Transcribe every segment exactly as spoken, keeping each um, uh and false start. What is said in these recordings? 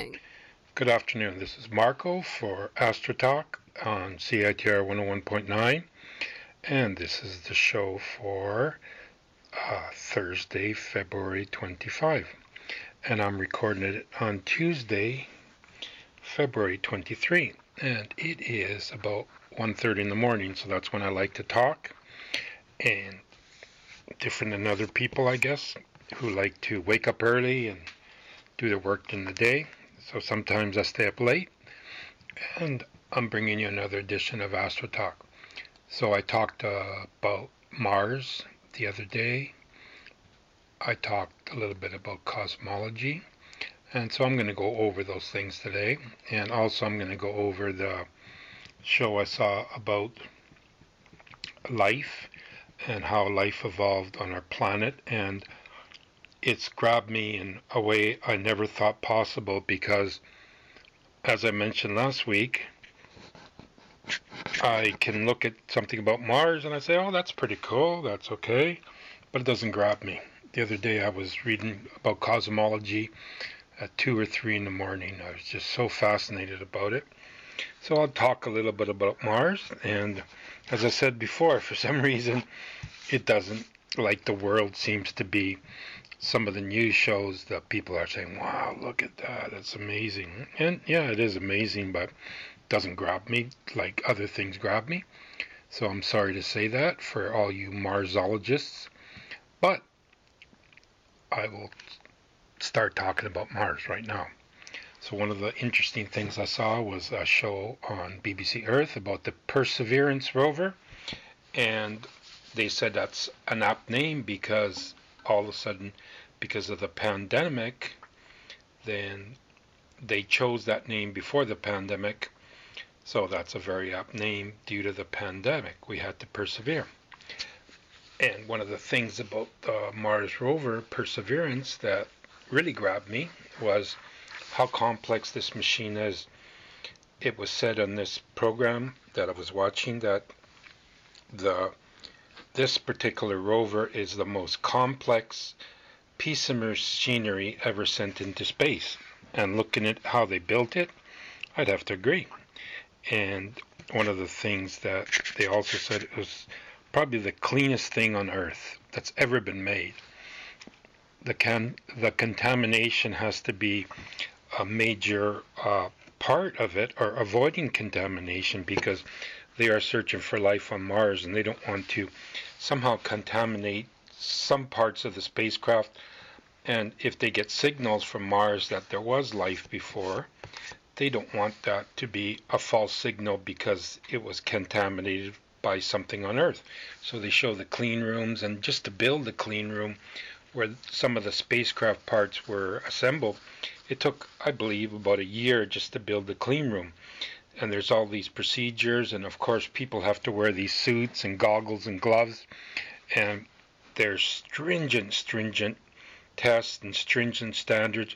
listening. Good afternoon. This is Marco for AstroTalk on C I T R one oh one point nine, and this is the show for uh, Thursday, February twenty-fifth. And I'm recording it on Tuesday, February twenty-third, and it is about one thirty in the morning, so that's when I like to talk, and different than other people, I guess, who like to wake up early and do their work in the day. So sometimes I stay up late, and I'm bringing you another edition of Astro Talk. So I talked uh, about Mars the other day. I talked a little bit about cosmology, and so I'm going to go over those things today. And also I'm going to go over the show I saw about life and how life evolved on our planet, and it's grabbed me in a way I never thought possible because, as I mentioned last week, I can look at something about Mars and I say, oh, that's pretty cool, that's okay, but it doesn't grab me. The other day I was reading about cosmology at two or three in the morning. I was just so fascinated about it. So I'll talk a little bit about Mars, and as I said before, for some reason it doesn't, like the world seems to be. Some of the news shows that people are saying, wow, look at that, that's amazing. And yeah, it is amazing, but it doesn't grab me like other things grab me. So I'm sorry to say that for all you Marsologists, but I will start talking about Mars right now. So one of the interesting things I saw was a show on B B C Earth about the Perseverance rover, and they said that's an apt name because all of a sudden, because of the pandemic, then they chose that name before the pandemic, so that's a very apt name. Due to the pandemic, we had to persevere. And one of the things about the Mars rover Perseverance that really grabbed me was how complex this machine is. It was said on this program that I was watching that the this particular rover is the most complex piece of machinery ever sent into space. And looking at how they built it, I'd have to agree. And one of the things that they also said, it was probably the cleanest thing on Earth that's ever been made. The can the contamination has to be a major uh, part of it, or avoiding contamination, because they are searching for life on Mars and they don't want to somehow contaminate some parts of the spacecraft. And if they get signals from Mars that there was life before, they don't want that to be a false signal because it was contaminated by something on Earth. So they show the clean rooms, and just to build the clean room where some of the spacecraft parts were assembled, it took, I believe, about a year just to build the clean room. And there's all these procedures, and of course people have to wear these suits and goggles and gloves, and there's stringent, stringent tests and stringent standards.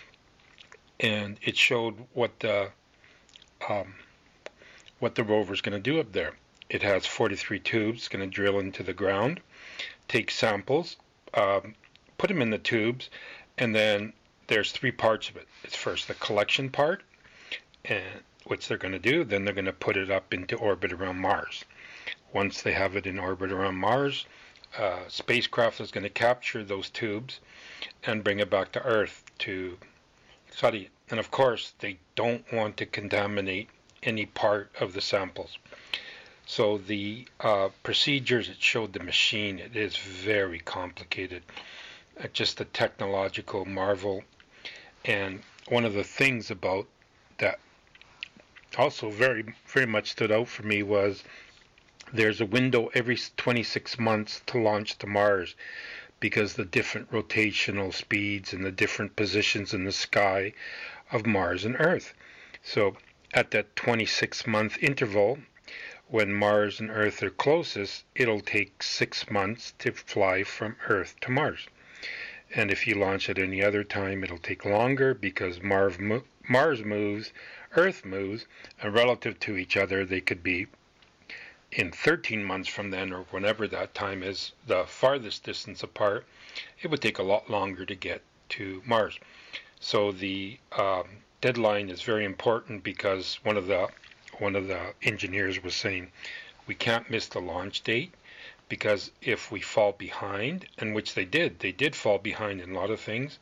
And it showed what the um, what the rover's going to do up there. It has forty-three tubes, going to drill into the ground, take samples, um, put them in the tubes, and then there's three parts of it. It's first the collection part, and which they're going to do, then they're going to put it up into orbit around Mars. Once they have it in orbit around Mars, uh, spacecraft is going to capture those tubes and bring it back to Earth to study it. And of course, they don't want to contaminate any part of the samples. So the uh, procedures, it showed the machine, it is very complicated. Uh, just a technological marvel. And one of the things about that also very, very much stood out for me was there's a window every twenty-six months to launch to Mars, because the different rotational speeds and the different positions in the sky of Mars and Earth. So at that twenty-six month interval, when Mars and Earth are closest, it'll take six months to fly from Earth to Mars. And if you launch at any other time, it'll take longer because Mars moves, Earth moves, and relative to each other, they could be in thirteen months from then, or whenever that time is, the farthest distance apart. It would take a lot longer to get to Mars. So the um, deadline is very important because one of the one of the engineers was saying we can't miss the launch date, because if we fall behind, and which they did, they did fall behind in a lot of things,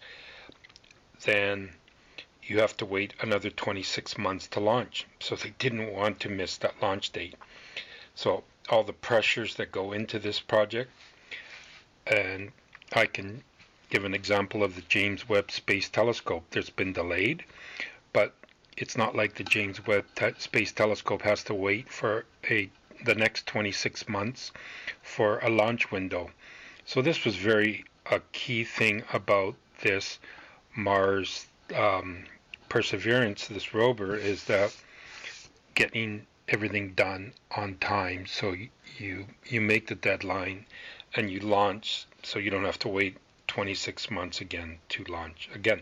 then you have to wait another twenty-six months to launch. So they didn't want to miss that launch date. So all the pressures that go into this project, and I can give an example of the James Webb Space Telescope. There's been delayed, but it's not like the James Webb te- Space Telescope has to wait for a the next twenty-six months for a launch window. So this was very a key thing about this Mars um, Perseverance, this rover, is that getting everything done on time. So you you make the deadline and you launch, so you don't have to wait twenty-six months again to launch again.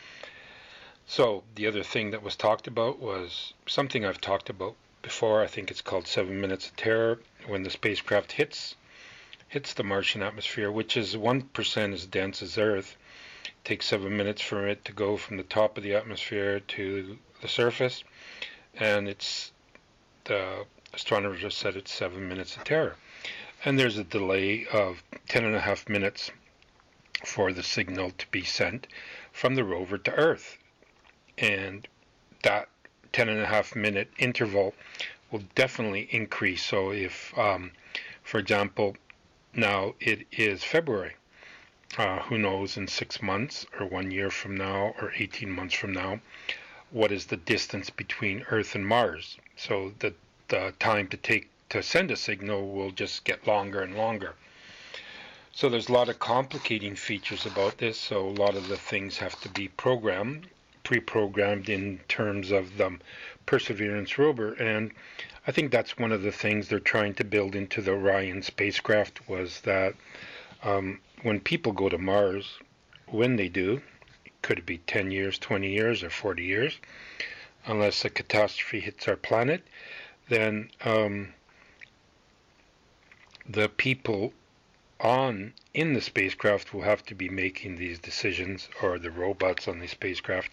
So the other thing that was talked about was something I've talked about before. I think it's called seven minutes of terror. When the spacecraft hits hits the Martian atmosphere, which is one percent as dense as Earth, it takes seven minutes for it to go from the top of the atmosphere to the surface, and it's the astronomers have said it's seven minutes of terror. And there's a delay of ten and a half minutes for the signal to be sent from the rover to Earth. And that ten and a half minute interval will definitely increase. So if, um, for example, now it is February, uh, who knows in six months or one year from now or eighteen months from now, what is the distance between Earth and Mars? So the, the time to take to send a signal will just get longer and longer. So there's a lot of complicating features about this. So a lot of the things have to be programmed, pre-programmed in terms of the Perseverance rover. And I think that's one of the things they're trying to build into the Orion spacecraft, was that um, when people go to Mars, when they do, could it be ten years, twenty years, or forty years, unless a catastrophe hits our planet, then um, the people on in the spacecraft will have to be making these decisions, or the robots on the spacecraft.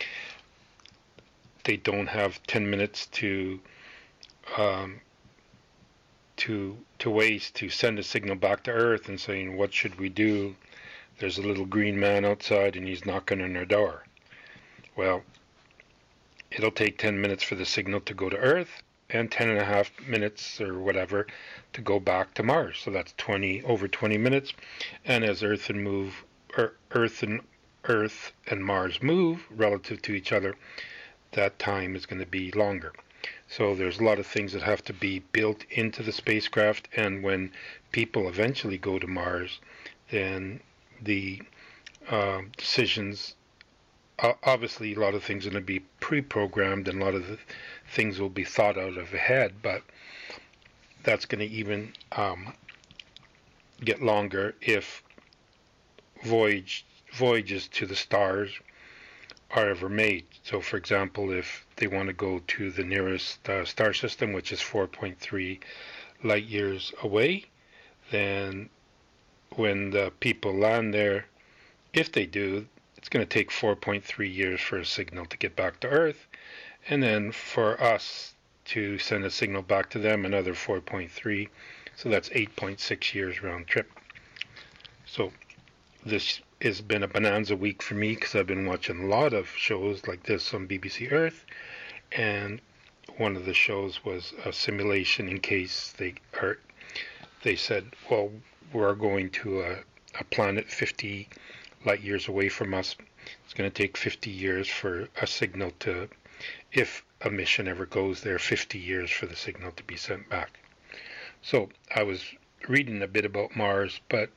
They don't have ten minutes to um, to to waste to send a signal back to Earth and saying, what should we do? There's a little green man outside and he's knocking on our door. Well, it'll take ten minutes for the signal to go to Earth, and ten and a half minutes or whatever to go back to Mars. So that's twenty over twenty minutes. And as Earth and move, or Earth and Earth and Mars move relative to each other, that time is going to be longer. So there's a lot of things that have to be built into the spacecraft. And when people eventually go to Mars, then the uh, decisions, uh, obviously a lot of things are going to be pre-programmed, and a lot of the things will be thought out of ahead, but that's going to even um, get longer if voyage voyages to the stars are ever made. So for example, if they want to go to the nearest uh, star system, which is four point three light years away, then when the people land there, if they do, it's going to take four point three years for a signal to get back to Earth, and then for us to send a signal back to them, another four point three, so that's eight point six years round trip. So this has been a bonanza week for me, because I've been watching a lot of shows like this on B B C Earth, and one of the shows was a simulation in case they are, they said, well, we're going to a, a planet fifty light years away from us. It's going to take fifty years for a signal to, if a mission ever goes there, fifty years for the signal to be sent back. So I was reading a bit about Mars, but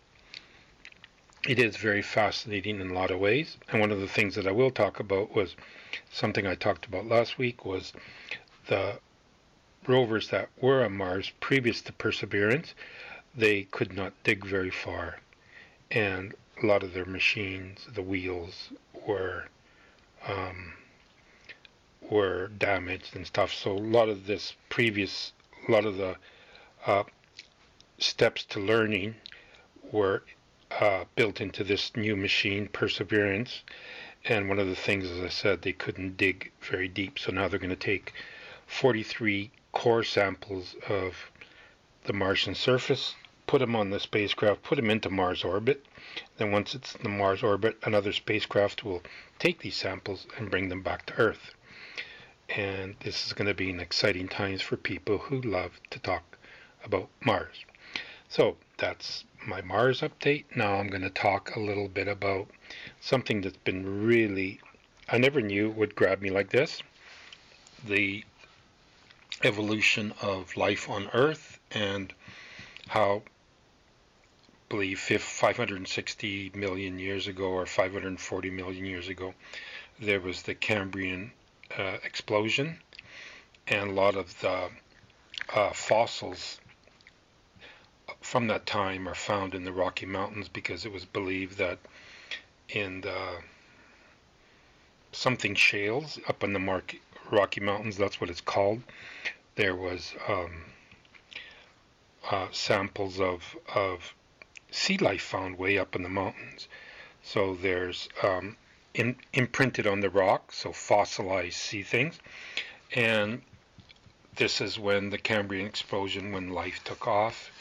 it is very fascinating in a lot of ways. And one of the things that I will talk about was something I talked about last week, was the rovers that were on Mars previous to Perseverance. They could not dig very far, and a lot of their machines, the wheels, were um, were damaged and stuff. So a lot of this previous, a lot of the uh, steps to learning were uh, built into this new machine, Perseverance, And one of the things, as I said, they couldn't dig very deep, so now they're going to take forty-three core samples of the Martian surface, put them on the spacecraft, put them into Mars orbit. Then once it's in the Mars orbit, another spacecraft will take these samples and bring them back to Earth. And this is going to be an exciting times for people who love to talk about Mars. So that's my Mars update. Now I'm going to talk a little bit about something that's been really, I never knew would grab me like this. The evolution of life on Earth and how, I believe, five hundred sixty million years ago or five hundred forty million years ago, there was the Cambrian uh, explosion, and a lot of the uh, fossils from that time are found in the Rocky Mountains, because it was believed that in the something shales up in the Rocky Mountains, that's what it's called, there was um, uh, samples of, of sea life found way up in the mountains. So there's um, in, imprinted on the rock, so fossilized sea things. And this is when the Cambrian explosion, when life took off.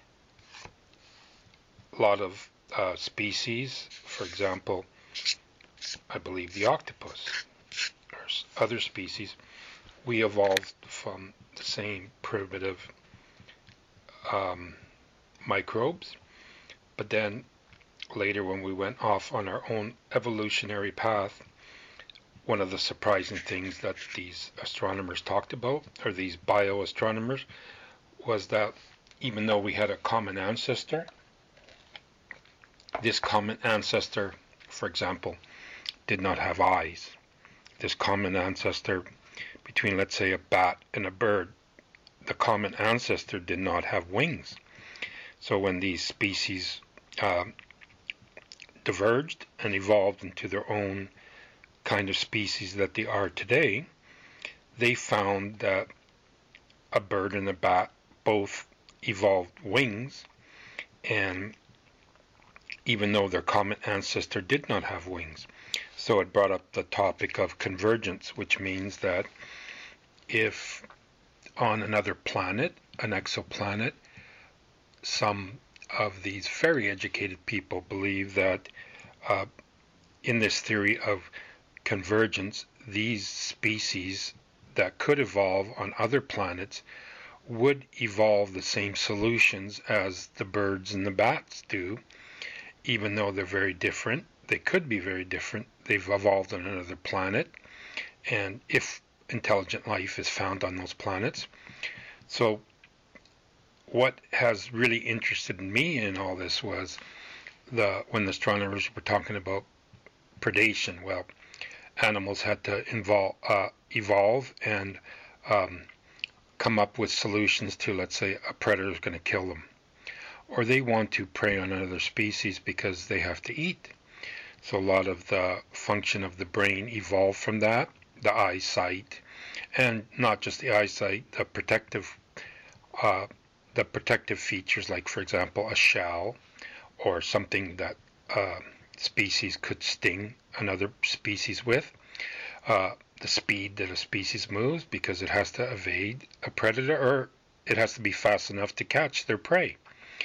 A lot of uh, species, for example, I believe the octopus or other species, we evolved from the same primitive um, microbes. But then later, when we went off on our own evolutionary path, one of the surprising things that these astronomers talked about, or these bioastronomers, was that even though we had a common ancestor, this common ancestor, for example, did not have eyes. This common ancestor between, let's say, a bat and a bird, the common ancestor did not have wings. So when these species uh, diverged and evolved into their own kind of species that they are today, they found that a bird and a bat both evolved wings, and even though their common ancestor did not have wings. So it brought up the topic of convergence, which means that if on another planet, an exoplanet, some of these very educated people believe that uh, in this theory of convergence, these species that could evolve on other planets would evolve the same solutions as the birds and the bats do, even though they're very different. They could be very different. They've evolved on another planet, and if intelligent life is found on those planets. So what has really interested me in all this was the when the astronomers were talking about predation. Well, animals had to involve, uh, evolve and um, come up with solutions to, let's say, a predator is going to kill them, or they want to prey on another species because they have to eat. So a lot of the function of the brain evolved from that, the eyesight, and not just the eyesight, the protective, uh, the protective features, like, for example, a shell or something that uh, species could sting another species with. Uh, the speed that a species moves, because it has to evade a predator, or it has to be fast enough to catch their prey.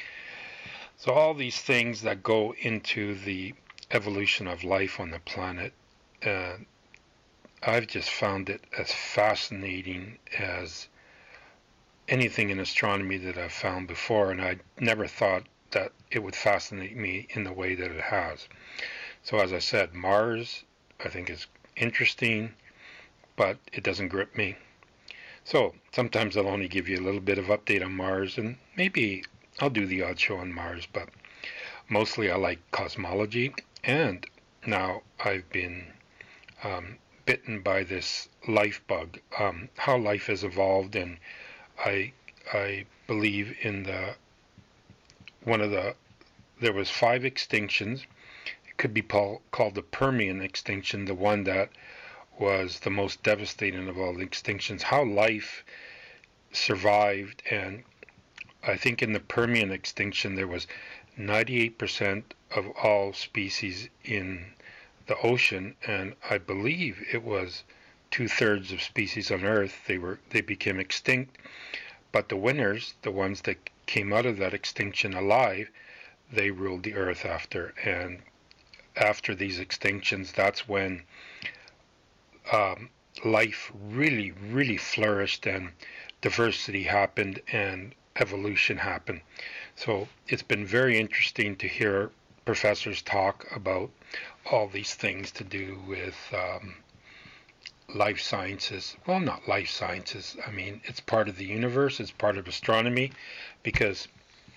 So all these things that go into the evolution of life on the planet, uh, I've just found it as fascinating as anything in astronomy that I've found before, and I never thought that it would fascinate me in the way that it has. So as I said, Mars, I think, is interesting, but it doesn't grip me. So sometimes I'll only give you a little bit of update on Mars, and maybe I'll do the odd show on Mars, but mostly I like cosmology. And now I've been um, bitten by this life bug, um, how life has evolved, and I I believe in the one of the there was five extinctions. It could be called the Permian extinction, the one that was the most devastating of all the extinctions. How life survived, and I think in the Permian extinction there was ninety-eight percent of all species in the ocean, and I believe it was two-thirds of species on Earth, they were they became extinct. But the winners, the ones that came out of that extinction alive, they ruled the Earth after. And after these extinctions, that's when um, life really, really flourished, and diversity happened, and evolution happened. So it's been very interesting to hear professors talk about all these things to do with um, life sciences. Well, not life sciences. I mean, it's part of the universe. It's part of astronomy, because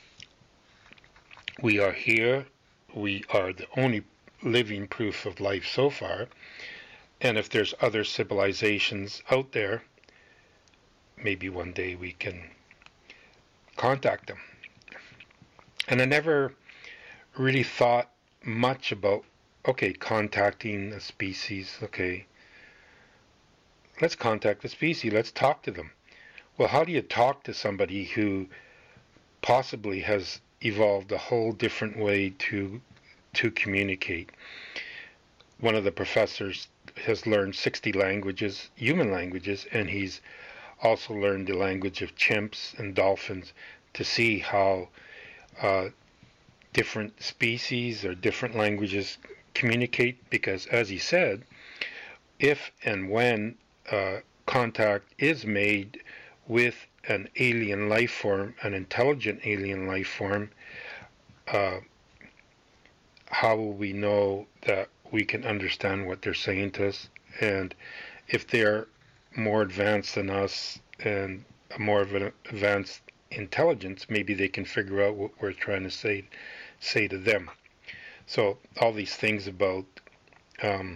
we are here. We are the only living proof of life so far. And if there's other civilizations out there, maybe one day we can contact them. And I never really thought much about, okay, contacting a species, okay, let's contact the species, let's talk to them. Well, how do you talk to somebody who possibly has evolved a whole different way to to communicate? One of the professors has learned sixty languages, human languages, and he's also learned the language of chimps and dolphins, to see how uh, different species or different languages communicate. Because, as he said, if and when uh, contact is made with an alien life form, an intelligent alien life form, uh, how will we know that we can understand what they're saying to us? And if they're more advanced than us and more of an advanced intelligence, maybe they can figure out what we're trying to say say to them. So all these things about um,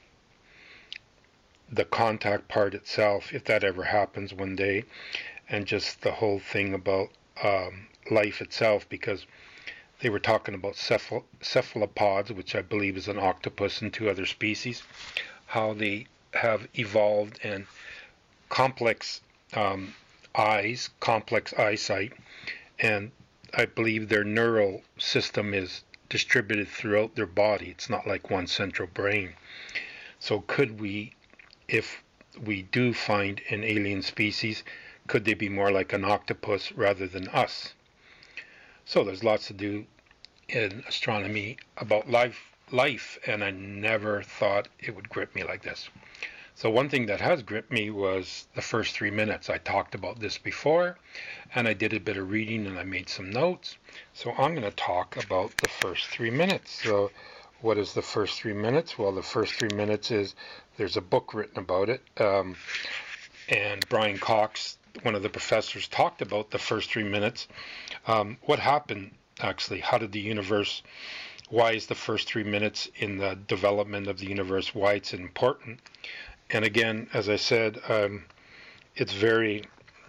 the contact part itself, if that ever happens one day, and just the whole thing about um, life itself, because they were talking about cephal cephalopods, which I believe is an octopus and two other species, how they have evolved and complex um, eyes, complex eyesight, and I believe their neural system is distributed throughout their body. It's not like one central brain. So could we, if we do find an alien species, could they be more like an octopus rather than us? So there's lots to do in astronomy about life, life, and I never thought it would grip me like this. So one thing that has gripped me was the first three minutes. I talked about this before, and I did a bit of reading and I made some notes. So I'm going to talk about the first three minutes. So what is the first three minutes? Well, the first three minutes is, there's a book written about it, um, and Brian Cox, one of the professors, talked about the first three minutes. Um, what happened, actually? How did the universe, why is the first three minutes in the development of the universe, why it's important? And again, as I said, um, it's very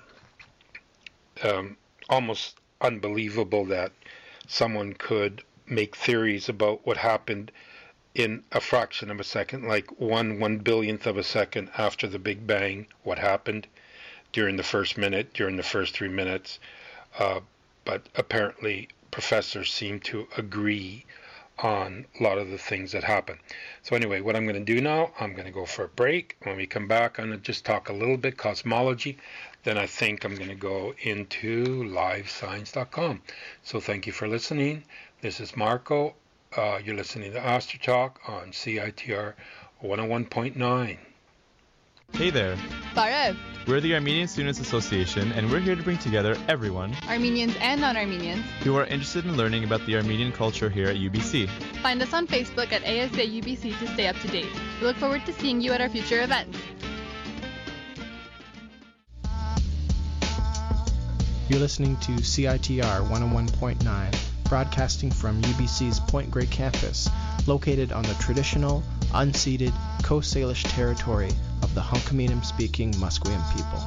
um, almost unbelievable that someone could make theories about what happened in a fraction of a second, like one one billionth of a second after the Big Bang, what happened during the first minute, during the first three minutes. Uh, but apparently professors seem to agree on a lot of the things that happen. So anyway, what I'm going to do now, I'm going to go for a break. When we come back, I'm going to just talk a little bit cosmology. Then I think I'm going to go into live science dot com. So thank you for listening. This is Marco. Uh, you're listening to Astro Talk on C I T R one oh one point nine. Hey there. Barev. We're the Armenian Students Association, and we're here to bring together everyone, Armenians and non-Armenians, who are interested in learning about the Armenian culture here at U B C. Find us on Facebook at A S A U B C to stay up to date. We look forward to seeing you at our future events. You're listening to C I T R one oh one point nine, broadcasting from U B C's Point Grey campus, located on the traditional, unceded Coast Salish territory of the Hunkaminam-speaking Musqueam people.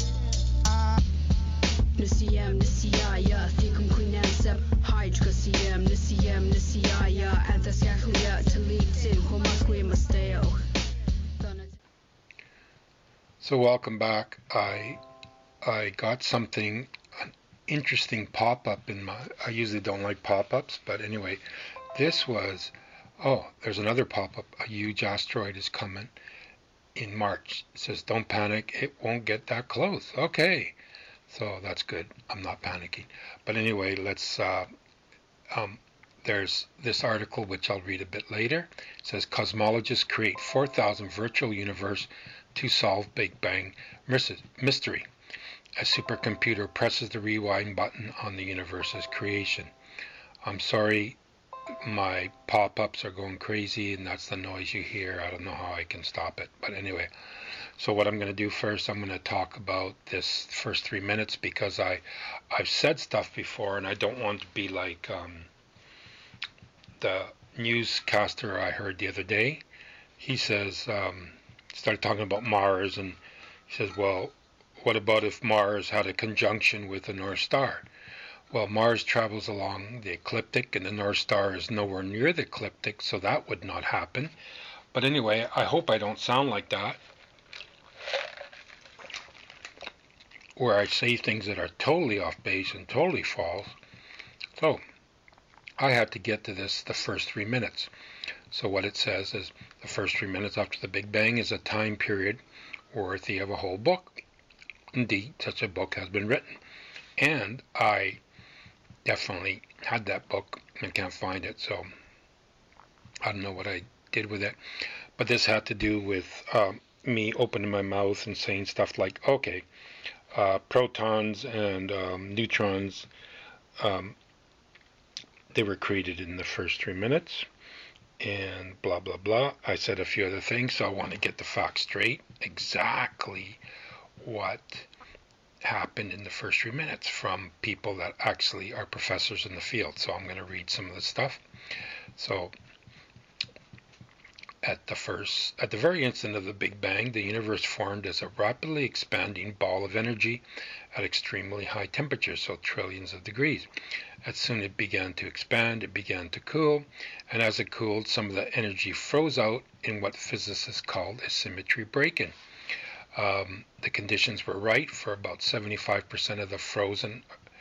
So welcome back. I I got something, an interesting pop-up in my, I usually don't like pop-ups, but anyway, this was Oh, there's another pop-up. A huge asteroid is coming in March. It says, don't panic, it won't get that close. Okay, so that's good. I'm not panicking. But anyway, let's, uh, um, there's this article which I'll read a bit later. It says, cosmologists create four thousand virtual universe to solve Big Bang mystery. A supercomputer presses the rewind button on the universe's creation. I'm sorry, my pop-ups are going crazy, and that's the noise you hear. I don't know how I can stop it, but anyway. So what I'm going to do first, I'm going to talk about this first three minutes because I, I've said stuff before, and I don't want to be like um, the newscaster I heard the other day. He says, um, started talking about Mars, and he says, well, what about if Mars had a conjunction with the North Star? Well, Mars travels along the ecliptic, and the North Star is nowhere near the ecliptic, so that would not happen. But anyway, I hope I don't sound like that, where I say things that are totally off base and totally false. So, I had to get to this the first three minutes. So what it says is the first three minutes after the Big Bang is a time period worthy of a whole book. Indeed, such a book has been written. And I definitely had that book and can't find it, so I don't know what I did with it. But this had to do with um, me opening my mouth and saying stuff like, okay, uh, protons and um, neutrons, um, they were created in the first three minutes, and blah, blah, blah. I said a few other things, so I want to get the facts straight. Exactly what happened in the first three minutes from people that actually are professors in the field. So I'm going to read some of the stuff. So at the first, at the very instant of the Big Bang, the universe formed as a rapidly expanding ball of energy at extremely high temperatures, so trillions of degrees. As soon as it began to expand, it began to cool, and as it cooled, some of the energy froze out in what physicists called a symmetry break-in. Um, the conditions were right for about seventy-five percent of the frozen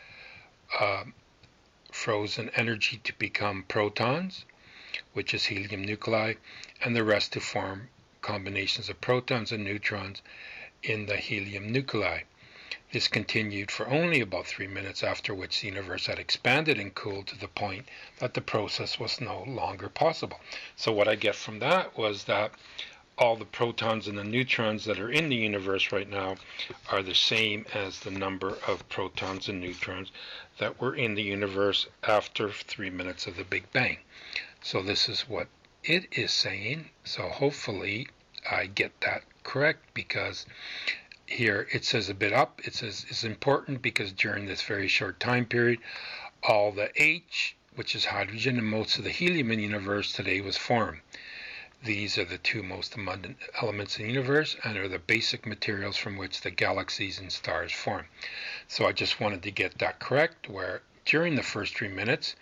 uh, frozen energy to become protons, which is helium nuclei, and the rest to form combinations of protons and neutrons in the helium nuclei. This continued for only about three minutes, after which the universe had expanded and cooled to the point that the process was no longer possible. So what I get from that was that all the protons and the neutrons that are in the universe right now are the same as the number of protons and neutrons that were in the universe after three minutes of the Big Bang. So this is what it is saying. So hopefully I get that correct, because here it says a bit up. It says it's important because during this very short time period, all the H, which is hydrogen, and most of the helium in the universe today was formed. These are the two most abundant elements in the universe and are the basic materials from which the galaxies and stars form. So I just wanted to get that correct, where during the first three minutes,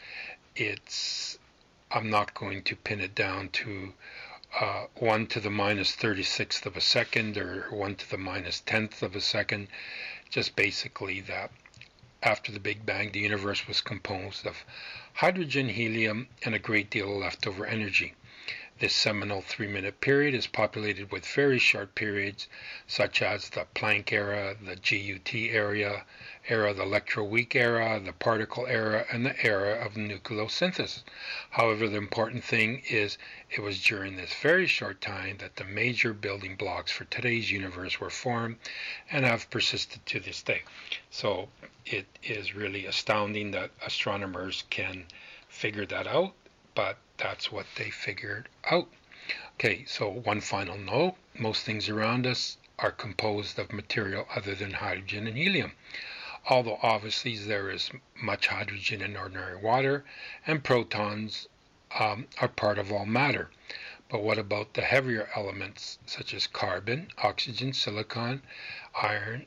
it's, I'm not going to pin it down to uh, one to the minus thirty-sixth of a second or one to the minus tenth of a second. Just basically that after the Big Bang, the universe was composed of hydrogen, helium, and a great deal of leftover energy. This seminal three-minute period is populated with very short periods, such as the Planck era, the G U T era, era, the electroweak era, the particle era, and the era of nucleosynthesis. However, the important thing is it was during this very short time that the major building blocks for today's universe were formed and have persisted to this day. So it is really astounding that astronomers can figure that out, but that's what they figured out. Okay, so one final note. Most things around us are composed of material other than hydrogen and helium. Although obviously there is much hydrogen in ordinary water, and protons um, are part of all matter. But what about the heavier elements such as carbon, oxygen, silicon, iron,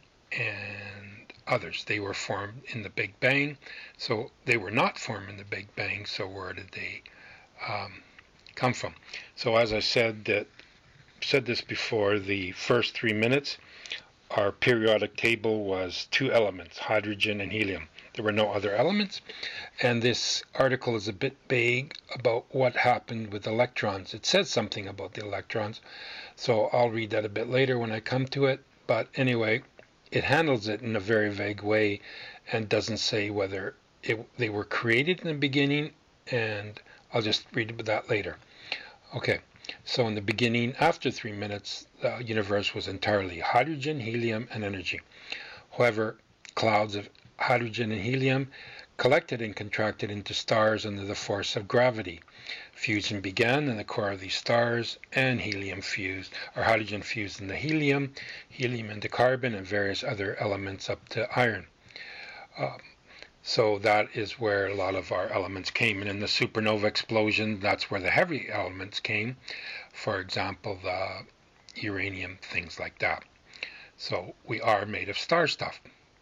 and others? They were formed in the Big Bang. So they were not formed in the Big Bang, so where did they Um, come from? So as I said that said this before, the first three minutes, our periodic table was two elements, hydrogen and helium. there were no other elements. And this article is a bit vague about what happened with electrons. It says something about the electrons, so I'll read that a bit later when I come to it. But anyway, it handles it in a very vague way and doesn't say whether it, they were created in the beginning, and I'll just read about that later. Okay, so in the beginning, after three minutes, the universe was entirely hydrogen, helium, and energy. However, clouds of hydrogen and helium collected and contracted into stars under the force of gravity. Fusion began in the core of these stars, and helium fused, or hydrogen fused into helium, helium into carbon, and various other elements up to iron. Um, so that is where a lot of our elements came. And in the supernova explosion, that's where the heavy elements came. For example, the uranium, things like that. So we are made of star stuff.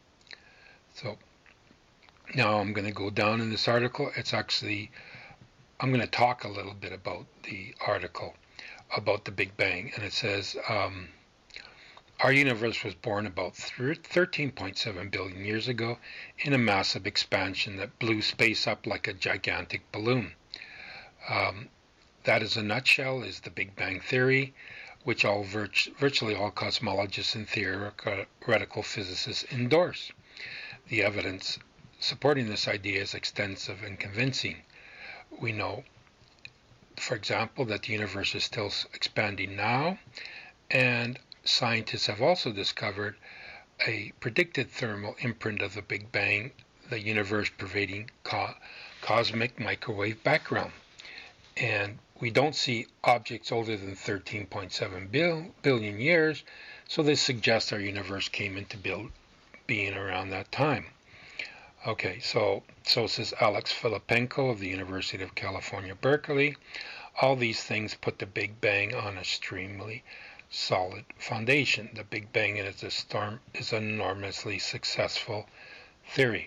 So now I'm going to go down in this article. It's actually, I'm going to talk a little bit about the article, about the Big Bang. And it says, um, our universe was born about thirteen point seven billion years ago in a massive expansion that blew space up like a gigantic balloon. Um, that, is a nutshell, is the Big Bang theory, which all virt virtually all cosmologists and theoretical physicists endorse. The evidence supporting this idea is extensive and convincing. We know, for example, that the universe is still expanding now, and scientists have also discovered a predicted thermal imprint of the Big Bang, the universe pervading co cosmic microwave background. And we don't see objects older than thirteen point seven billion years, so this suggests our universe came into build, being around that time. Okay, so, so says Alex Filipenko of the University of California, Berkeley. All these things put the Big Bang on an extremely solid foundation. The Big Bang is a storm is an enormously successful theory.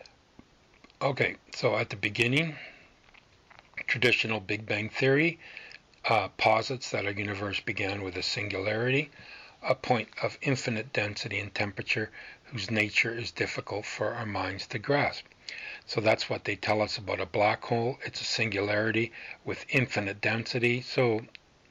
Okay, so at the beginning, traditional Big Bang theory uh, posits that our universe began with a singularity, a point of infinite density and temperature whose nature is difficult for our minds to grasp. So that's what they tell us about a black hole. It's a singularity with infinite density. So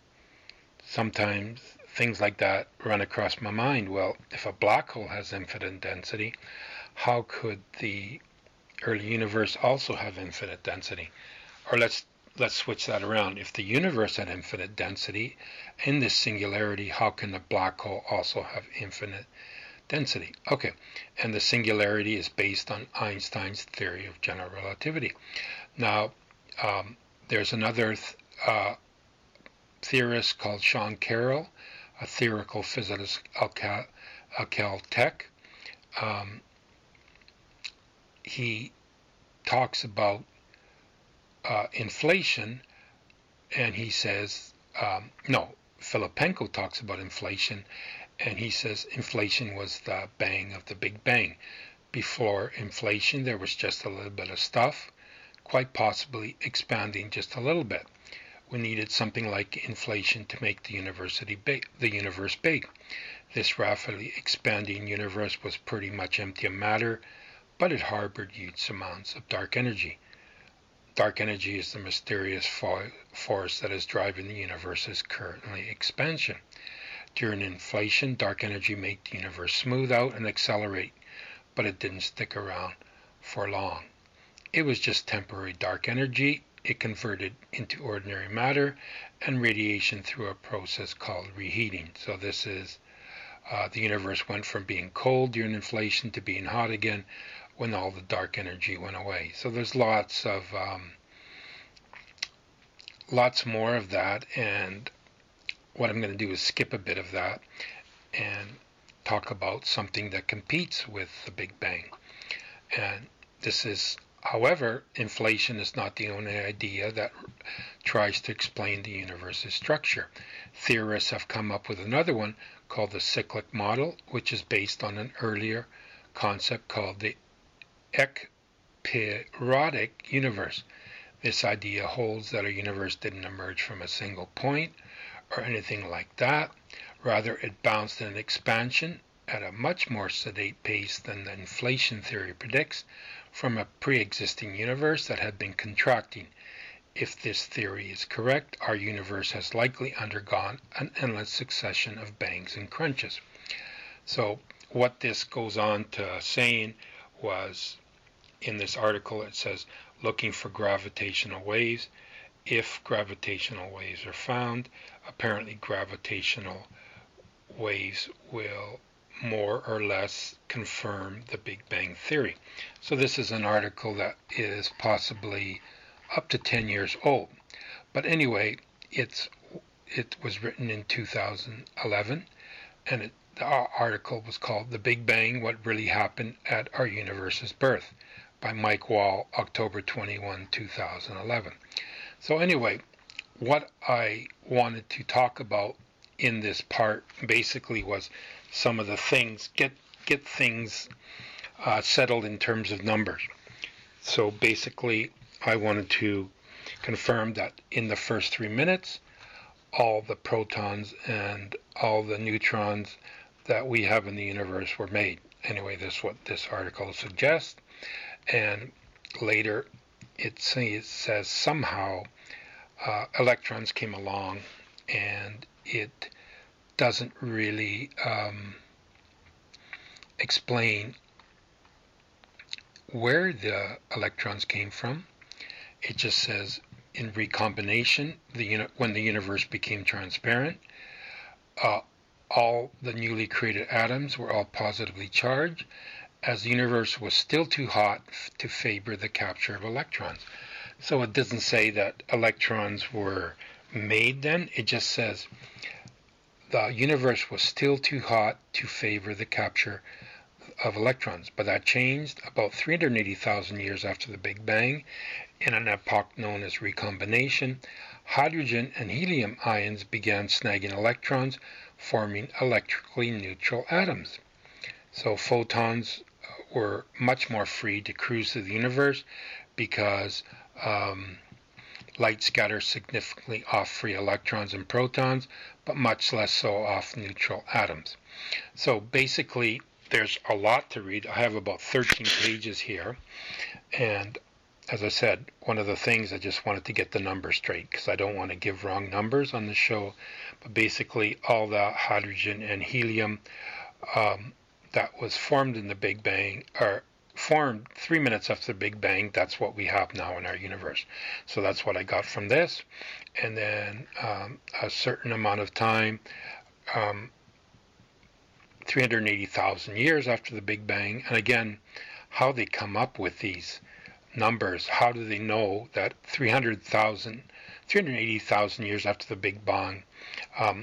sometimes things like that run across my mind. Well, if a black hole has infinite density, how could the early universe also have infinite density? Or let's let's switch that around. If the universe had infinite density in this singularity, how can the black hole also have infinite density? Okay, and the singularity is based on Einstein's theory of general relativity. Now, um, there's another th uh, theorist called Sean Carroll, a theoretical physicist at Caltech. Um, he talks about uh, inflation, and he says, um, no, Filipenko talks about inflation, and he says inflation was the bang of the Big Bang. Before inflation, there was just a little bit of stuff, quite possibly expanding just a little bit. We needed something like inflation to make the university big, the universe big. This rapidly expanding universe was pretty much empty of matter, but it harbored huge amounts of dark energy. Dark energy is the mysterious fo force that is driving the universe's currently expansion. During inflation, dark energy made the universe smooth out and accelerate, but it didn't stick around for long. It was just temporary dark energy. It converted into ordinary matter and radiation through a process called reheating. So this is, uh, the universe went from being cold during inflation to being hot again when all the dark energy went away. So there's lots of, um, lots more of that, and what I'm going to do is skip a bit of that and talk about something that competes with the Big Bang. And this is, however, inflation is not the only idea that tries to explain the universe's structure. Theorists have come up with another one called the cyclic model, which is based on an earlier concept called the ekpyrotic universe. This idea holds that our universe didn't emerge from a single point or anything like that. Rather, it bounced in an expansion at a much more sedate pace than the inflation theory predicts from a pre-existing universe that had been contracting. If this theory is correct, our universe has likely undergone an endless succession of bangs and crunches. So what this goes on to saying was, in this article it says, looking for gravitational waves. If gravitational waves are found, apparently gravitational waves will more or less confirm the Big Bang theory. So this is an article that is possibly up to ten years old. But anyway, it's it was written in two thousand eleven, and it, the article was called The Big Bang, What Really Happened at Our Universe's Birth by Mike Wall, October twenty-first, two thousand eleven. So anyway, what I wanted to talk about in this part basically was some of the things, get get things uh, settled in terms of numbers. So basically, I wanted to confirm that in the first three minutes, all the protons and all the neutrons that we have in the universe were made. Anyway, this is what this article suggests. And later, it says somehow uh, electrons came along, and it doesn't really um, explain where the electrons came from. It just says in recombination, the uni- when the universe became transparent, uh, all the newly created atoms were all positively charged, as the universe was still too hot f- to favor the capture of electrons. So it doesn't say that electrons were made then, it just says the universe was still too hot to favor the capture of electrons. But that changed about three hundred eighty thousand years after the Big Bang, in an epoch known as recombination. Hydrogen and helium ions began snagging electrons, forming electrically neutral atoms. So photons were much more free to cruise through the universe because um, light scatters significantly off free electrons and protons, but much less so off neutral atoms. So basically, there's a lot to read. I have about thirteen pages here, and as I said, one of the things I just wanted to get the numbers straight because I don't want to give wrong numbers on the show. But basically, all the hydrogen and helium um, that was formed in the Big Bang, or formed three minutes after the Big Bang, that's what we have now in our universe. So that's what I got from this. And then um, a certain amount of time, um, three hundred eighty thousand years after the Big Bang. And again, how they come up with these numbers, how do they know that three hundred thousand, three hundred eighty thousand years after the Big Bang, um,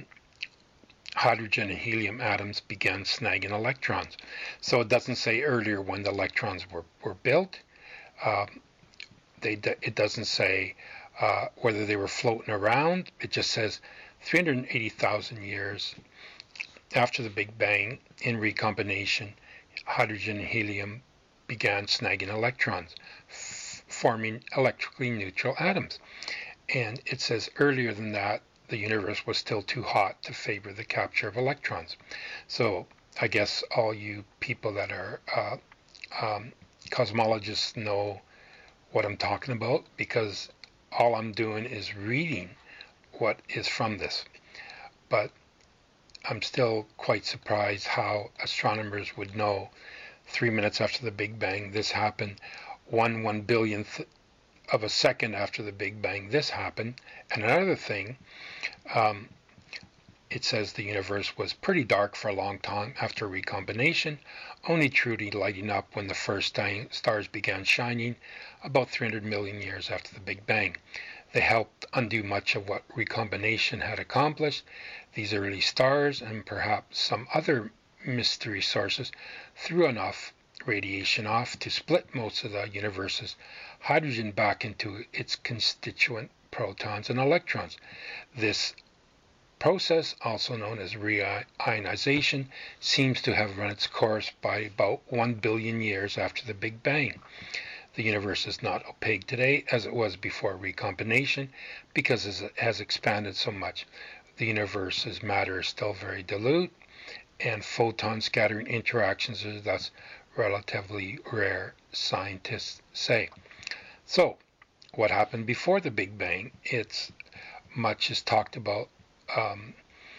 hydrogen and helium atoms began snagging electrons? So it doesn't say earlier when the electrons were, were built. Um, they, it doesn't say uh, whether they were floating around. It just says three hundred eighty thousand years after the Big Bang, in recombination, hydrogen and helium began snagging electrons, f- forming electrically neutral atoms. And it says earlier than that, the universe was still too hot to favor the capture of electrons. So I guess all you people that are uh, um, cosmologists know what I'm talking about, because all I'm doing is reading what is from this. But I'm still quite surprised how astronomers would know three minutes after the Big Bang this happened, one one billionth of a second after the Big Bang this happened. And another thing, um, it says the universe was pretty dark for a long time after recombination, only truly lighting up when the first stars began shining about three hundred million years after the Big Bang. They helped undo much of what recombination had accomplished. These early stars, and perhaps some other mystery sources, threw enough radiation off to split most of the universe's hydrogen back into its constituent protons and electrons. This process, also known as reionization, seems to have run its course by about one billion years after the Big Bang. The universe is not opaque today as it was before recombination because it has expanded so much. The universe's matter is still very dilute, and photon scattering interactions are thus relatively rare, scientists say. So, what happened before the Big Bang? It's much is talked about. Um,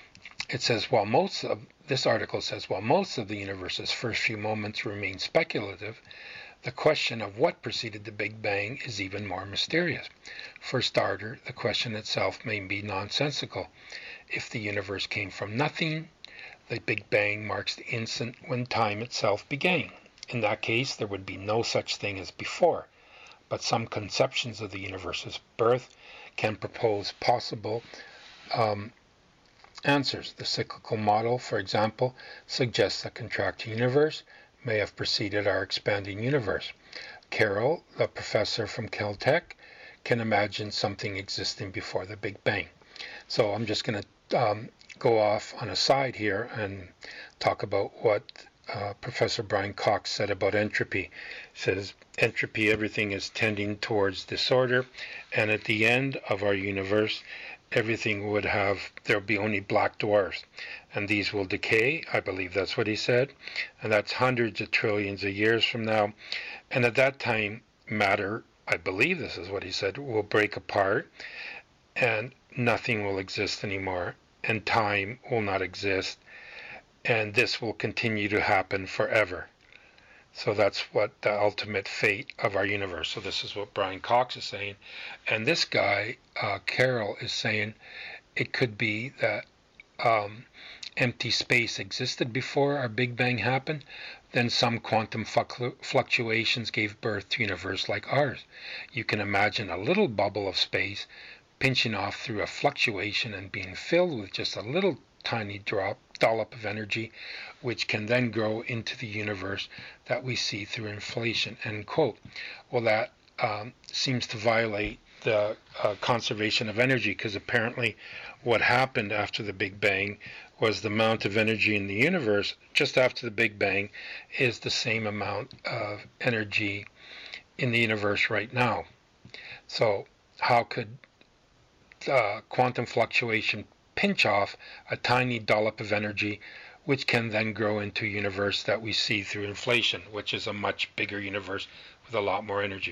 it says, while most of this article says, while most of the universe's first few moments remain speculative, the question of what preceded the Big Bang is even more mysterious. For a starter, the question itself may be nonsensical. If the universe came from nothing, the Big Bang marks the instant when time itself began. In that case, there would be no such thing as before. But some conceptions of the universe's birth can propose possible um, answers. The cyclical model, for example, suggests a contracting universe may have preceded our expanding universe. Carroll, the professor from Caltech, can imagine something existing before the Big Bang. So I'm just going to um, go off on a side here and talk about what uh, Professor Brian Cox said about entropy. He says, entropy, everything is tending towards disorder, and at the end of our universe, everything would have, there'll be only black dwarfs, and these will decay. I believe that's what he said, and that's hundreds of trillions of years from now. And at that time, matter, I believe this is what he said, will break apart, and nothing will exist anymore, and time will not exist, and this will continue to happen forever. So that's what the ultimate fate of our universe. So this is what Brian Cox is saying. And this guy, uh, Carroll, is saying it could be that um, empty space existed before our Big Bang happened. Then some quantum fluctu fluctuations gave birth to a universe like ours. You can imagine a little bubble of space pinching off through a fluctuation and being filled with just a little tiny drop, dollop of energy, which can then grow into the universe that we see through inflation, end quote. Well, that um, seems to violate the uh, conservation of energy, because apparently what happened after the Big Bang was the amount of energy in the universe just after the Big Bang is the same amount of energy in the universe right now. So how could uh, quantum fluctuation pinch off a tiny dollop of energy, which can then grow into a universe that we see through inflation, which is a much bigger universe with a lot more energy?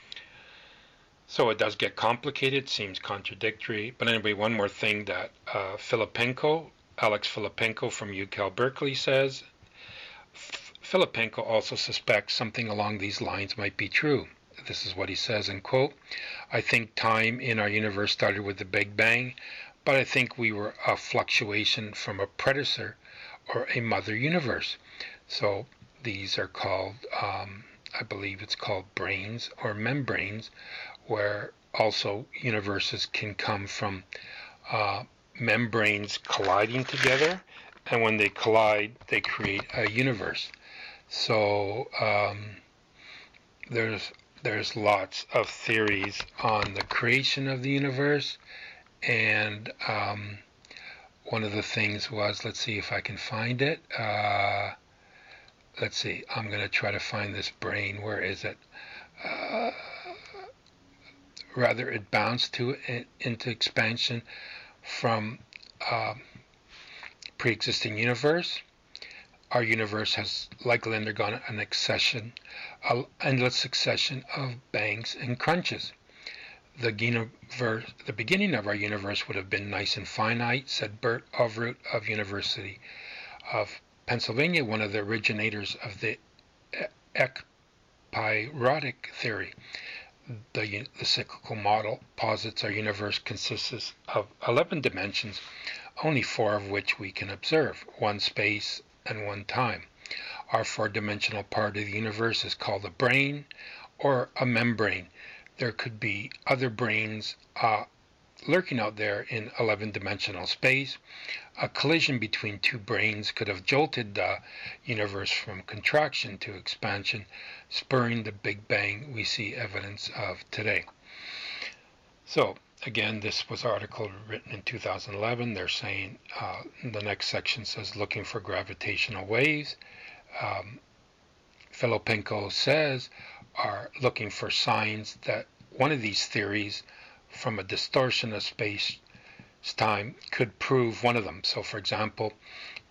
So it does get complicated, seems contradictory. But anyway, one more thing that uh, Filipenko, Alex Filipenko from UCal Berkeley says. Filipenko also suspects something along these lines might be true. This is what he says, in quote, I think time in our universe started with the Big Bang, but I think we were a fluctuation from a precursor or a mother universe. So these are called, um, I believe it's called branes or membranes, where also universes can come from uh, membranes colliding together, and when they collide, they create a universe. So um, there's there's lots of theories on the creation of the universe. And um, one of the things was, let's see if I can find it. Uh, let's see, I'm going to try to find this brane. Where is it? Uh, rather, it bounced to it, into expansion from uh, pre-existing universe. Our universe has likely undergone an accession, an endless succession of bangs and crunches. The universe, the beginning of our universe would have been nice and finite, said Bert Overoot of University of Pennsylvania, one of the originators of the ekpyrotic theory. The, the cyclical model posits our universe consists of eleven dimensions, only four of which we can observe, one space and one time. Our four-dimensional part of the universe is called a brane or a membrane. There could be other branes uh, lurking out there in eleven-dimensional space. A collision between two branes could have jolted the universe from contraction to expansion, spurring the Big Bang we see evidence of today. So, again, this was an article written in two thousand eleven. They're saying, uh, the next section says, looking for gravitational waves. Um, Filipenko says, are looking for signs that one of these theories from a distortion of space-time could prove one of them. So, for example,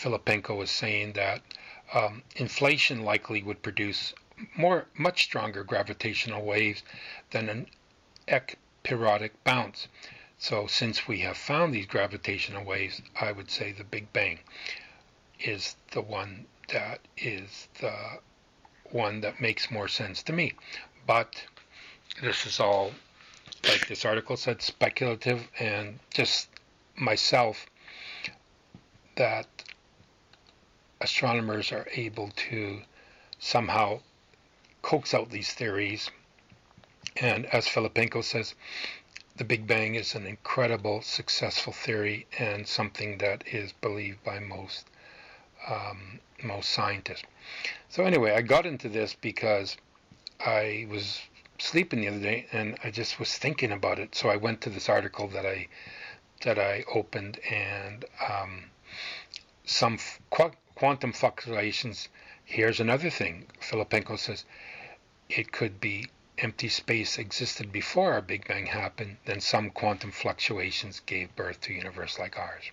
Filipenko was saying that um, inflation likely would produce more, much stronger gravitational waves than an ekpyrotic bounce. So since we have found these gravitational waves, I would say the Big Bang is the one that is the one that makes more sense to me. But this is all, like this article said, speculative, and just myself, that astronomers are able to somehow coax out these theories. And as Filipenko says, the Big Bang is an incredible, successful theory and something that is believed by most um, most scientists. So anyway, I got into this because I was sleeping the other day and I just was thinking about it. So I went to this article that I that I opened, and um, some qu- quantum fluctuations. Here's another thing. Filipenko says it could be empty space existed before our Big Bang happened, then some quantum fluctuations gave birth to a universe like ours.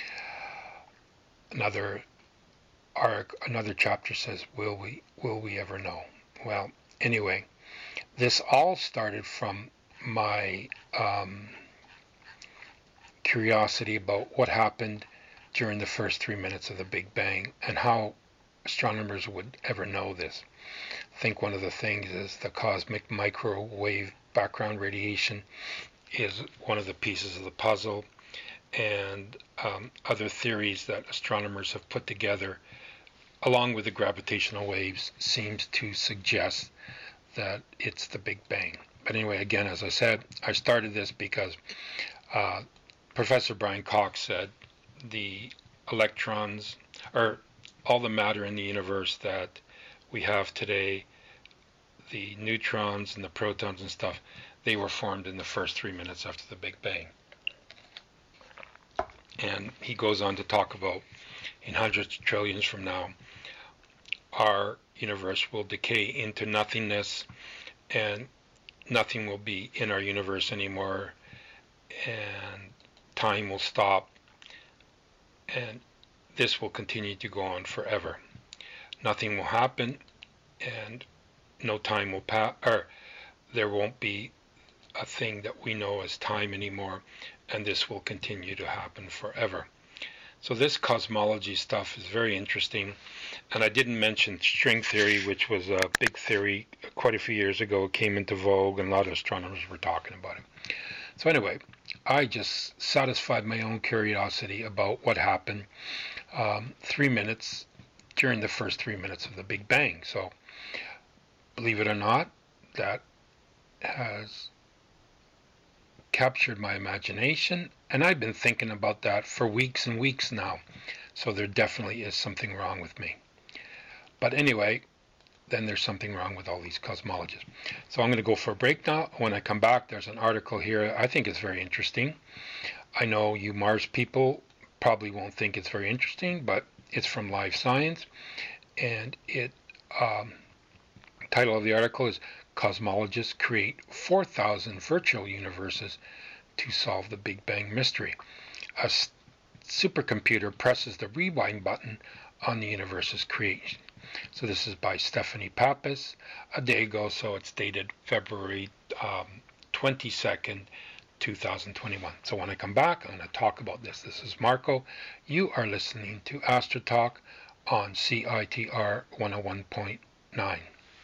Another arc, another chapter says, will we will we ever know? Well, anyway, this all started from my um, curiosity about what happened during the first three minutes of the Big Bang and how astronomers would ever know this. I think one of the things is the cosmic microwave background radiation is one of the pieces of the puzzle, and um, other theories that astronomers have put together along with the gravitational waves seems to suggest that it's the Big Bang. But anyway, again, as I said, I started this because uh, Professor Brian Cox said the electrons, or all the matter in the universe that we have today, the neutrons and the protons and stuff, they were formed in the first three minutes after the Big Bang. And he goes on to talk about in hundreds of trillions from now, our universe will decay into nothingness, and nothing will be in our universe anymore, and time will stop, and this will continue to go on forever. Nothing will happen, and no time will pass, or there won't be a thing that we know as time anymore, and this will continue to happen forever. So this cosmology stuff is very interesting, and I didn't mention string theory, which was a big theory quite a few years ago. It came into vogue, and a lot of astronomers were talking about it. So anyway, I just satisfied my own curiosity about what happened um, three minutes during the first three minutes of the Big Bang. So believe it or not, that has captured my imagination, and I've been thinking about that for weeks and weeks now. So there definitely is something wrong with me. But anyway, then there's something wrong with all these cosmologists. So I'm going to go for a break now. When I come back, there's an article here I think it's very interesting. I know you Mars people probably won't think it's very interesting, but it's from Live Science, and it um, title of the article is Cosmologists Create four thousand Virtual Universes to Solve the Big Bang Mystery. A supercomputer presses the rewind button on the universe's creation. So this is by Stephanie Pappas a day ago, so it's dated February um, twenty-second, two thousand twenty-one. So when I come back, I'm going to talk about this. This is Marco. You are listening to Astro Talk on C I T R one oh one point nine.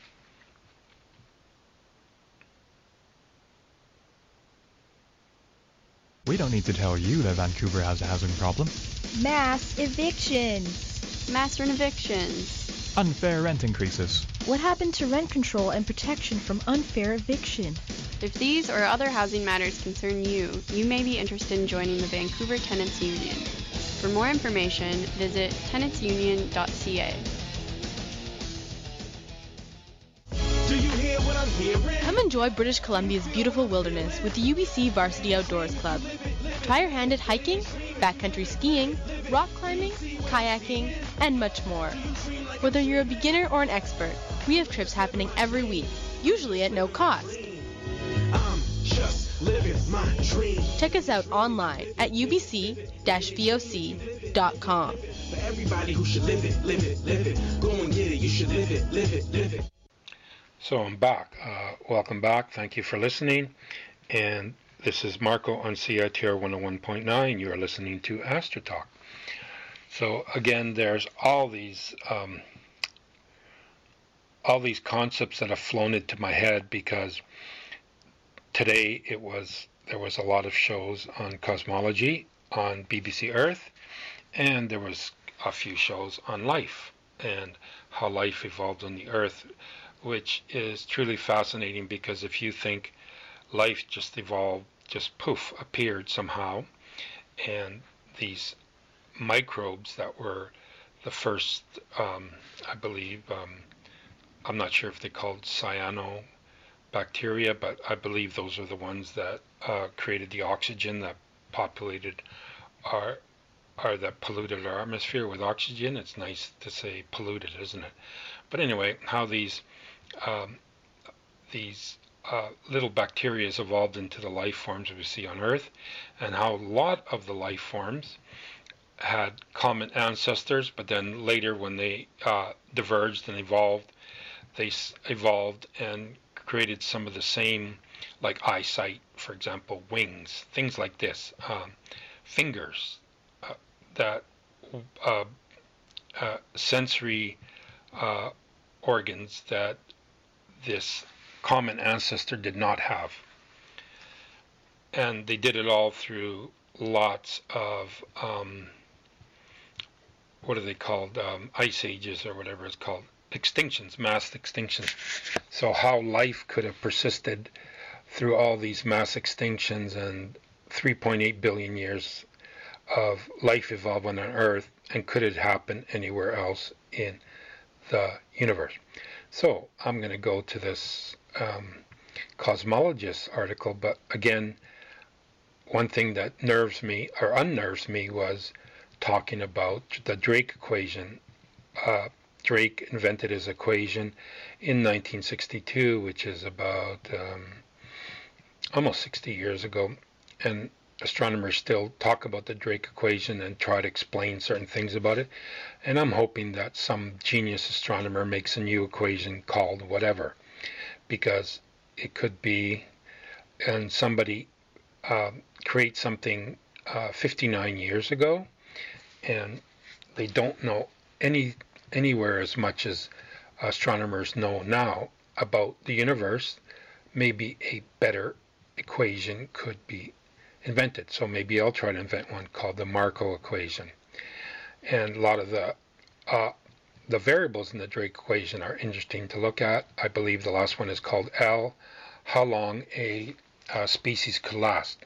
We don't need to tell you that Vancouver has a housing problem. Mass evictions. Mass evictions. Unfair rent increases. What happened to rent control and protection from unfair eviction? If these or other housing matters concern you, you may be interested in joining the Vancouver Tenants Union. For more information, visit tenants union dot c a. Come enjoy British Columbia's beautiful wilderness with the U B C Varsity Outdoors Club. Try your hand at hiking, backcountry skiing, rock climbing, kayaking, and much more. Whether you're a beginner or an expert, we have trips happening every week, usually at no cost. Check us out online at u b c dash v o c dot com. For everybody who should live it, live it, live it. Go and get it, you should live it, live it, live it. So I'm back. Uh, welcome back. Thank you for listening. And this is Marco on C I T R one oh one point nine. You are listening to Astrotalk. So again, there's all these um, all these concepts that have flown into my head because today it was there was a lot of shows on cosmology on B B C Earth, and there was a few shows on life and how life evolved on the Earth, which is truly fascinating because if you think life just evolved, just poof, appeared somehow, and these microbes that were the first, um, I believe, um, I'm not sure if they called cyanobacteria, but I believe those are the ones that uh, created the oxygen that populated our, or that polluted our atmosphere with oxygen. It's nice to say polluted, isn't it? But anyway, how these um, these uh, little bacteria evolved into the life forms we see on Earth, and how a lot of the life forms had common ancestors, but then later when they uh, diverged and evolved, they s- evolved and created some of the same, like eyesight, for example, wings, things like this, um, fingers, uh, that uh, uh, sensory uh, organs that this common ancestor did not have. And they did it all through lots of um, what are they called, um, ice ages or whatever it's called, extinctions, mass extinctions. So how life could have persisted through all these mass extinctions and three point eight billion years of life evolving on Earth, and could it happen anywhere else in the universe? So I'm going to go to this um, cosmologist article, but again, one thing that nerves me or unnerves me was talking about the Drake equation. Uh, Drake invented his equation in nineteen sixty-two, which is about um, almost sixty years ago, and astronomers still talk about the Drake equation and try to explain certain things about it, and I'm hoping that some genius astronomer makes a new equation called whatever, because it could be, and somebody uh, create something uh, fifty-nine years ago, and they don't know any anywhere as much as astronomers know now about the universe. Maybe a better equation could be invented. So maybe I'll try to invent one called the Marco equation. And a lot of the uh, the variables in the Drake equation are interesting to look at. I believe the last one is called L, how long a, a species could last.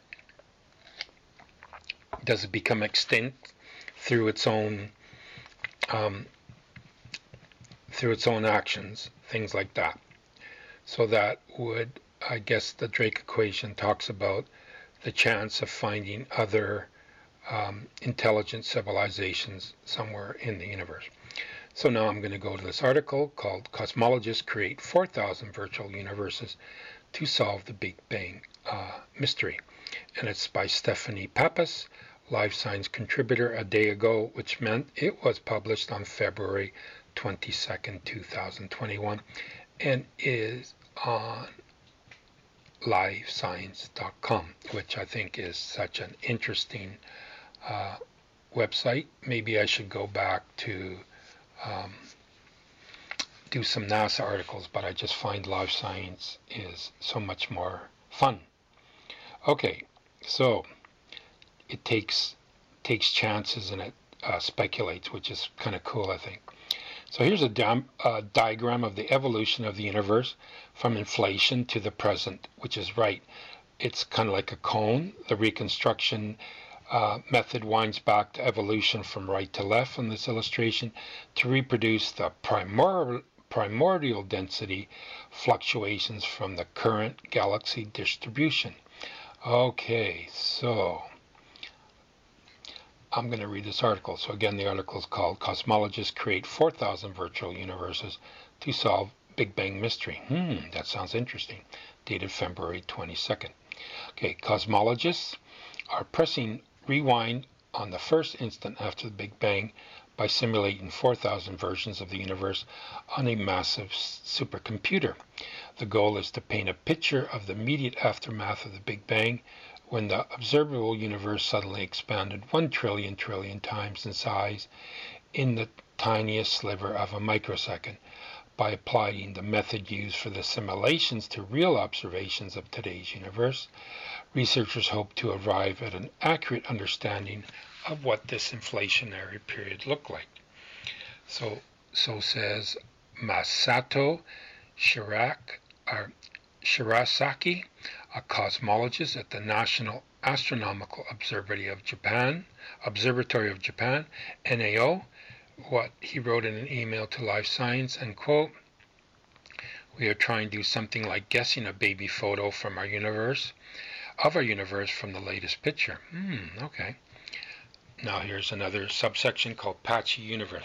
Does it become extinct through its own um, through its own actions, things like that. So that would, I guess the Drake equation talks about the chance of finding other um, intelligent civilizations somewhere in the universe. So now I'm going to go to this article called Cosmologists Create four thousand Virtual Universes to Solve the Big Bang uh, Mystery. And it's by Stephanie Pappas, Live Science contributor a day ago, which meant it was published on February twenty-second, two thousand twenty-one, and is on live science dot com, which I think is such an interesting uh, website. Maybe I should go back to um, do some NASA articles, but I just find Live Science is so much more fun. Okay, so it takes takes chances and it uh, speculates, which is kind of cool, I think. So here's a di uh, diagram of the evolution of the universe from inflation to the present, which is right. It's kind of like a cone. The reconstruction uh, method winds back to evolution from right to left in this illustration to reproduce the primor primordial density fluctuations from the current galaxy distribution. Okay, so I'm going to read this article. So again, the article is called Cosmologists Create four thousand Virtual Universes to Solve Big Bang Mystery. Hmm, that sounds interesting. Dated February twenty-second. Okay, cosmologists are pressing rewind on the first instant after the Big Bang by simulating four thousand versions of the universe on a massive supercomputer. The goal is to paint a picture of the immediate aftermath of the Big Bang, when the observable universe suddenly expanded one trillion trillion times in size in the tiniest sliver of a microsecond. By applying the method used for the simulations to real observations of today's universe, researchers hope to arrive at an accurate understanding of what this inflationary period looked like. So, so says Masato Shirak, or Shirasaki, a cosmologist at the National Astronomical Observatory of Japan, Observatory of Japan, N A O, what he wrote in an email to Life Science, and quote, "We are trying to do something like guessing a baby photo from our universe, of our universe from the latest picture." Hmm, okay. Now here's another subsection called Patchy Universe.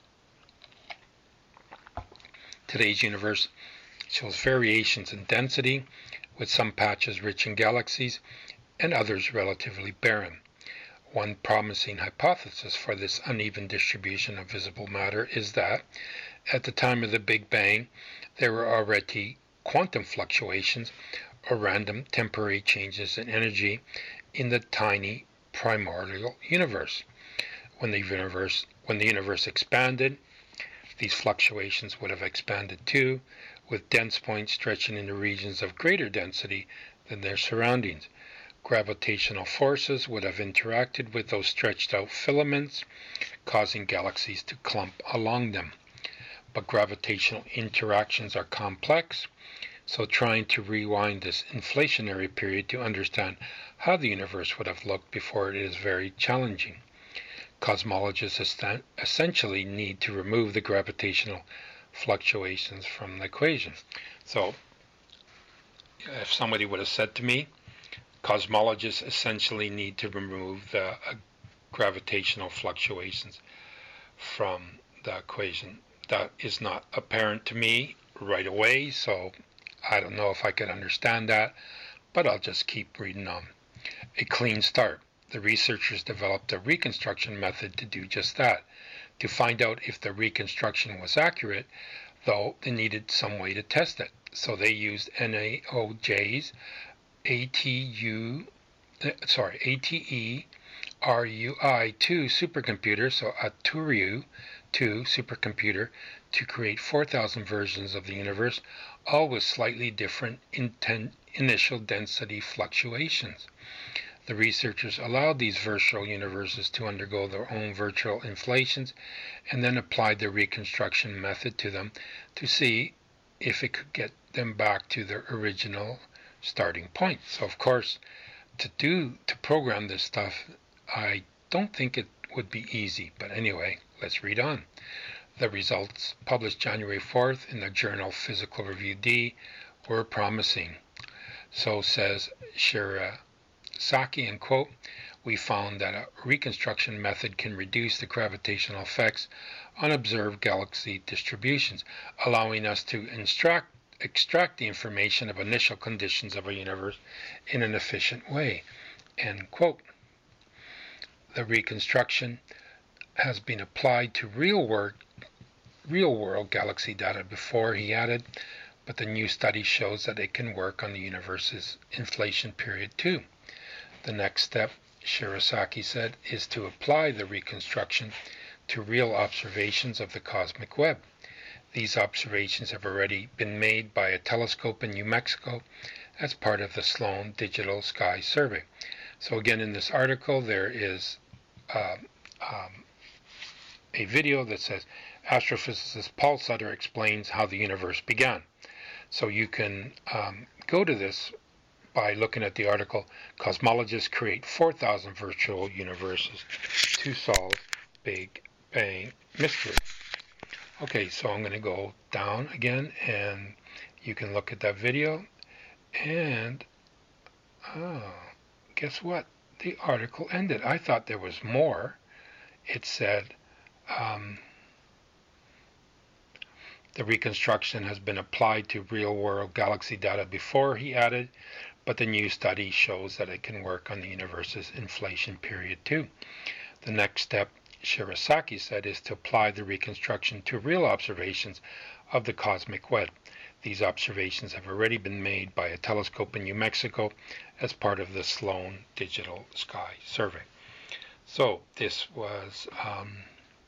Today's universe shows variations in density, with some patches rich in galaxies and others relatively barren. One promising hypothesis for this uneven distribution of visible matter is that, at the time of the Big Bang, there were already quantum fluctuations or random temporary changes in energy in the tiny primordial universe. When the universe, when the universe expanded, these fluctuations would have expanded too, with dense points stretching into regions of greater density than their surroundings. Gravitational forces would have interacted with those stretched out filaments, causing galaxies to clump along them. But gravitational interactions are complex, so trying to rewind this inflationary period to understand how the universe would have looked before it is very challenging. Cosmologists essentially need to remove the gravitational fluctuations from the equation. So, if somebody would have said to me, cosmologists essentially need to remove the uh, gravitational fluctuations from the equation, that is not apparent to me right away, so I don't know if I could understand that, but I'll just keep reading on. A clean start. The researchers developed a reconstruction method to do just that. To find out if the reconstruction was accurate, though, they needed some way to test it. So they used N A O J's A T U, sorry, A T E R U I two supercomputer, so a Turyu two supercomputer, to create four thousand versions of the universe, all with slightly different inten- initial density fluctuations. The researchers allowed these virtual universes to undergo their own virtual inflations and then applied the reconstruction method to them to see if it could get them back to their original starting point. So of course, to do to program this stuff, I don't think it would be easy, but anyway, let's read on. The results, published January fourth in the journal Physical Review D, were promising. So says Shirasaki, and quote, "We found that a reconstruction method can reduce the gravitational effects on observed galaxy distributions, allowing us to extract, extract the information of initial conditions of our universe in an efficient way." End quote. The reconstruction has been applied to real world, real world galaxy data before, he added, but the new study shows that it can work on the universe's inflation period too. The next step, Shirasaki said, is to apply the reconstruction to real observations of the cosmic web. These observations have already been made by a telescope in New Mexico as part of the Sloan Digital Sky Survey. So again, in this article, there is uh, um, a video that says, astrophysicist Paul Sutter explains how the universe began. So you can um, go to this by looking at the article, Cosmologists Create four thousand Virtual Universes to Solve Big Bang Mystery. Okay, so I'm going to go down again, and you can look at that video, and oh, guess what? The article ended. I thought there was more. It said, um, the reconstruction has been applied to real-world galaxy data before, he added, but the new study shows that it can work on the universe's inflation period too. The next step, Shirasaki said, is to apply the reconstruction to real observations of the cosmic web. These observations have already been made by a telescope in New Mexico as part of the Sloan Digital Sky Survey. So this was um,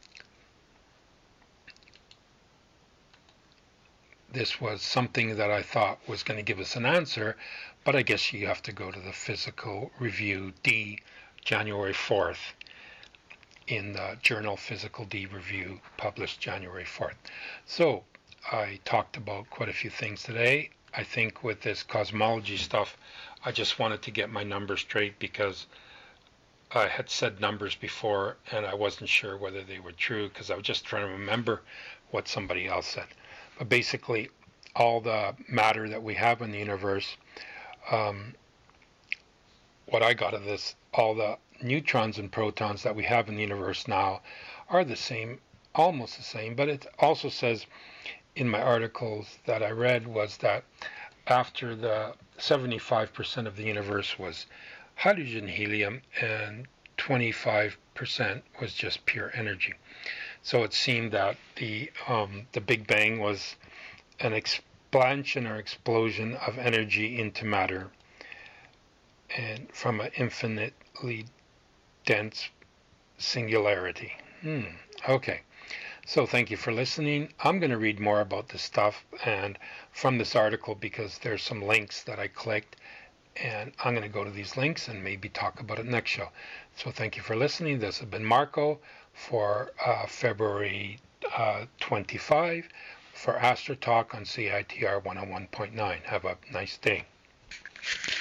this was something that I thought was going to give us an answer, but I guess you have to go to the Physical Review D, January fourth, in the journal Physical D Review, published January fourth. So I talked about quite a few things today. I think with this cosmology stuff, I just wanted to get my numbers straight because I had said numbers before and I wasn't sure whether they were true because I was just trying to remember what somebody else said. But basically, all the matter that we have in the universe, um, what I got of this, all the neutrons and protons that we have in the universe now are the same, almost the same, but it also says in my articles that I read was that after the seventy-five percent of the universe was hydrogen, helium, and twenty-five percent was just pure energy. So it seemed that the um, the Big Bang was an expansion or explosion of energy into matter, and from an infinitely dense singularity. Hmm. Okay. So thank you for listening. I'm going to read more about this stuff and from this article because there's some links that I clicked, and I'm going to go to these links and maybe talk about it next show. So thank you for listening. This has been Marco for uh, February uh, twenty-fifth for Astro Talk on C I T R one oh one point nine. Have a nice day.